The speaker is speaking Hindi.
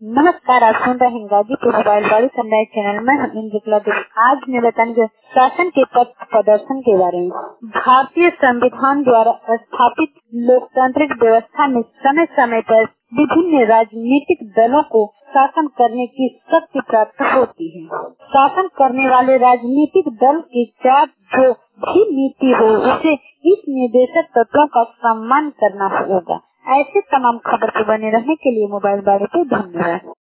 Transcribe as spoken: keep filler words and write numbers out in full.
नमस्कार, आप सुन रहे हैं गाजीपुर मोबाइल बाड़ी सन्नाई चैनल में। हम इंद्रकला देवी आज मैं बताऊंगी शासन के पथ प्रदर्शन के बारे में। भारतीय संविधान द्वारा स्थापित लोकतांत्रिक व्यवस्था में समय समय पर विभिन्न राजनीतिक दलों को शासन करने की शक्ति प्राप्त होती है। शासन करने वाले राजनीतिक दल की चार जो भी नीति हो उसे इस निर्देशक तत्वों का सम्मान करना होगा। ऐसे तमाम खबर को बने रहने के लिए मोबाइल बाड़ी पे धन्यवाद।